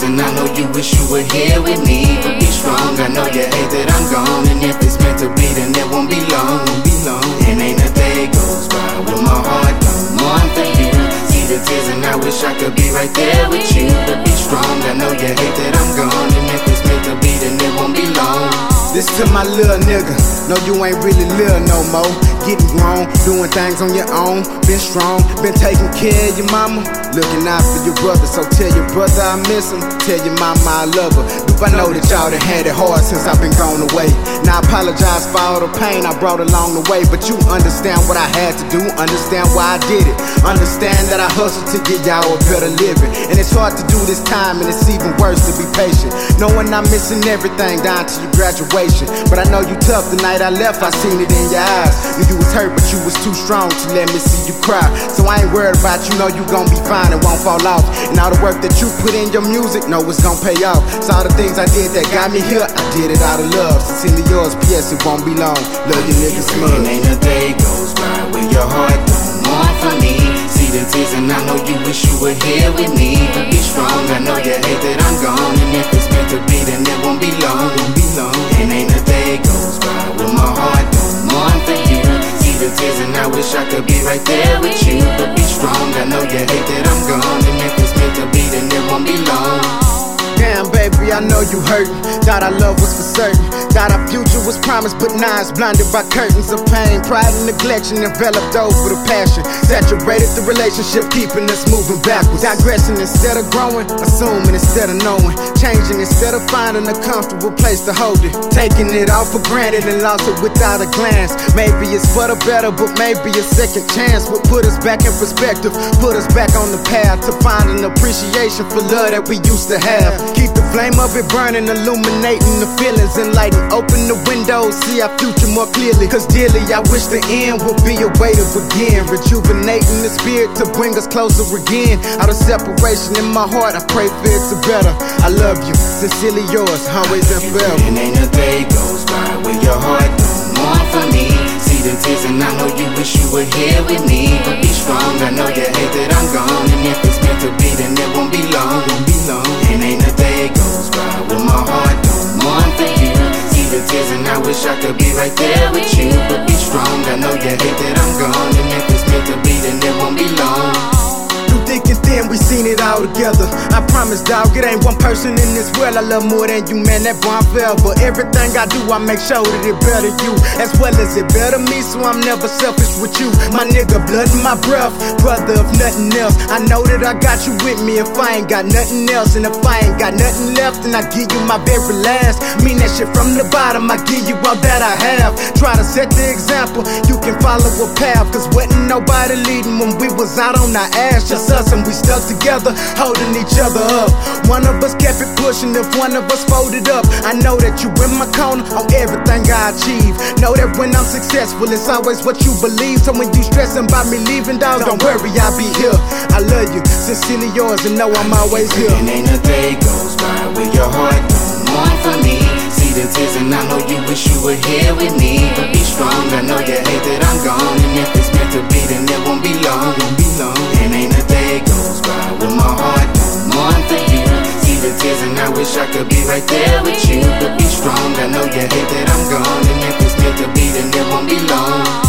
and I know you wish you were here with me. But be strong, I know you hate that I'm gone, and if it's meant to be, then it won't be long. And ain't a day goes by with my heart don't mourn for you. See the tears and I wish I could be right there with you. But be strong, I know you hate that I'm gone, and if it's meant to be, then it won't be long. This to my little nigga, no you ain't really little no more. Getting grown, doing things on your own. Been strong, been taking care of your mama, looking out for your brother. So tell your brother I miss him, tell your mama I love her. If I know that y'all done had it hard since I've been gone away. Now I apologize for all the pain I brought along the way, but you understand what I had to do, understand why I did it. Understand that I hustled to get y'all a better living. And it's hard to do this time, and it's even worse to be patient, knowing I'm missing everything down to your graduation. But I know you tough, the night I left I seen it in your eyes. You was hurt but you was too strong to let me see you cry. So I ain't worried about you, know you gon' be fine and won't fall off. And all the work that you put in your music, know it's gon' pay off. So all the things I did that got me here, I did it out of love. Sincerely yours, P.S. it won't be long. Love you niggas smug. And ain't a day goes by where your heart don't mourn for me. See the tears and I know you wish you were here with me. But be strong, I know you hate that I'm gone, and if it's meant to be, then it won't be long. And ain't a day goes by with my heart don't mourn for you. See the tears and I wish I could be right there with you. But be strong, I know you hate that I'm gone, and if it's meant to be, then it won't be long. Damn baby, I know you hurt. Thought our love was for certain, thought our future was promised, but now it's blinded by curtains of pain. Pride and neglection enveloped over the passion, saturated the relationship, keeping us moving backwards. Digressing instead of growing, assuming instead of knowing, changing instead of finding a comfortable place to hold it. Taking it all for granted and lost it without a glance. Maybe it's for the better, but maybe a second chance will put us back in perspective, put us back on the path to find an appreciation for love that we used to have. Keep the flame of it burning, illuminating the feelings, enlighten, open the windows, see our future more clearly. Cause dearly I wish the end would be a way to begin, rejuvenating the spirit to bring us closer again. Out of separation in my heart, I pray for it to better. I love you, sincerely yours, always and forever. And ain't a day goes by where your heart don't mourn for me. See the tears and I know you wish you were here with me. But be strong, I know you hate that I'm gone, and if it's meant to be, then it won't be long. And ain't a day goes by with my heart don't mourn for you. See the tears and I wish I could be right there with you. But be strong, I know you hate that I'm gone, and if it's meant to be, then it won't be long. Through thick and thin, we seen it all together. I promise, dog, it ain't one person in this world I love more than you, man. That boy I'm forever. Everything I do, I make sure that it better you as well as it better me. So I'm never selfish with you, my nigga, blood in my breath, brother if nothing else. I know that I got you with me if I ain't got nothing else, and if I ain't got nothing left, then I give you my very last. Mean that shit from the bottom, I give you all that I have. Try to set the example, you can follow a path, cause wasn't nobody leading when we was out on our ass. Just us and we stuck together, holding each other up. One of us kept it pushing, if one of us folded up. I know that you in my corner on everything I achieve. Know that when I'm successful, it's always what you believe. So when you stressing about me leaving, dog, don't worry, I'll be here. I love you, sincerely yours, and know I'm always here. And ain't a day goes by where your heart don't mourn for me. See the tears and I know you wish you were here with me. But be strong, I know you hate that I'm gone, and if it's meant to be, then it won't be long. And ain't a day goes by with my heart don't mourn for you. See the tears and I wish I could be right there with you. But be strong, I know you hate that I'm gone, and if it's meant to be, then it won't be long.